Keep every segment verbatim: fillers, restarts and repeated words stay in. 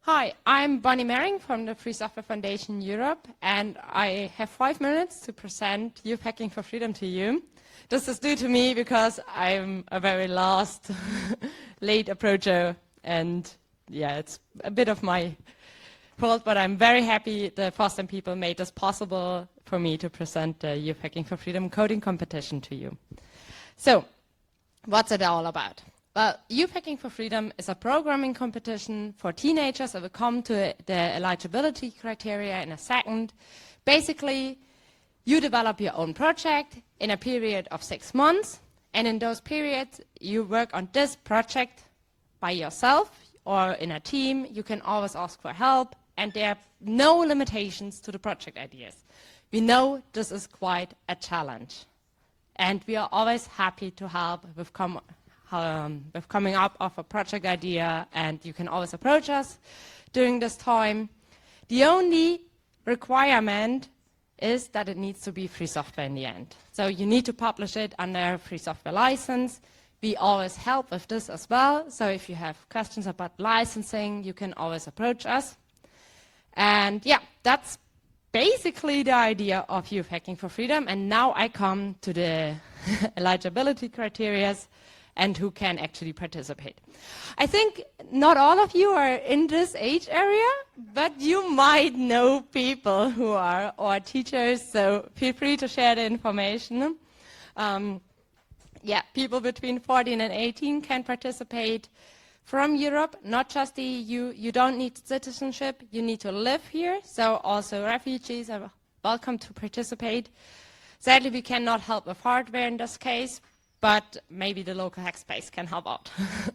Hi, I'm Bonnie Mering from the Free Software Foundation Europe, and I have five minutes to present Youth Hacking for Freedom to you. This is due to me because I'm a very last, late approacher, and yeah, it's a bit of my fault, but I'm very happy the FOSDEM people made this possible for me to present the Youth Hacking for Freedom coding competition to you. So, what's it all about? Well, Youth Hacking for Freedom is a programming competition for teenagers. I will come to the eligibility criteria in a second. Basically, you develop your own project in a period of six months, and in those periods, you work on this project by yourself or in a team. You can always ask for help, and there are no limitations to the project ideas. We know this is quite a challenge, and we are always happy to help with com Um, with coming up of a project idea, and you can always approach us during this time. The only requirement is that it needs to be free software in the end. So you need to publish it under a free software license. We always help with this as well. So if you have questions about licensing, you can always approach us. And yeah, that's basically the idea of Youth Hacking for Freedom. And now I come to the eligibility criteria and who can actually participate. I think not all of you are in this age area, but you might know people who are, or teachers, so feel free to share the information. Um, yeah, people between fourteen and eighteen can participate from Europe, not just the E U. You don't need citizenship, you need to live here, so also refugees are welcome to participate. Sadly, we cannot help with hardware in this case, but maybe the local hackspace can help out.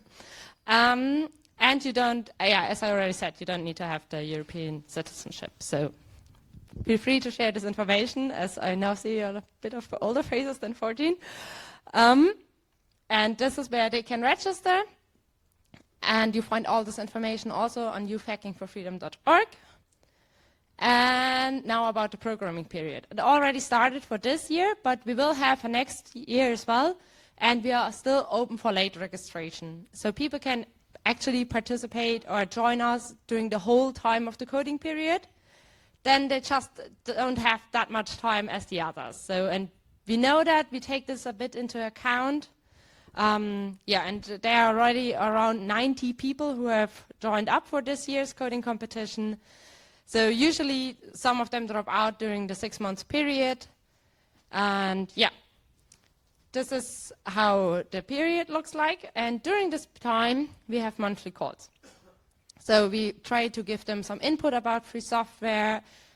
um, and you don't, uh, yeah, as I already said, you don't need to have the European citizenship. So feel free to share this information, as I now see a bit of older faces than fourteen. Um, and this is where they can register. And you find all this information also on youth hacking for freedom dot org. And now about the programming period. It already started for this year, but we will have a next year as well. And we are still open for late registration. So people can actually participate or join us during the whole time of the coding period. Then they just don't have that much time as the others. So, and we know that, we take this a bit into account. Um, yeah, and there are already around ninety people who have joined up for this year's coding competition. So usually some of them drop out during the six months period. And yeah. This is how the period looks like, and during this time, we have monthly calls. So we try to give them some input about free software,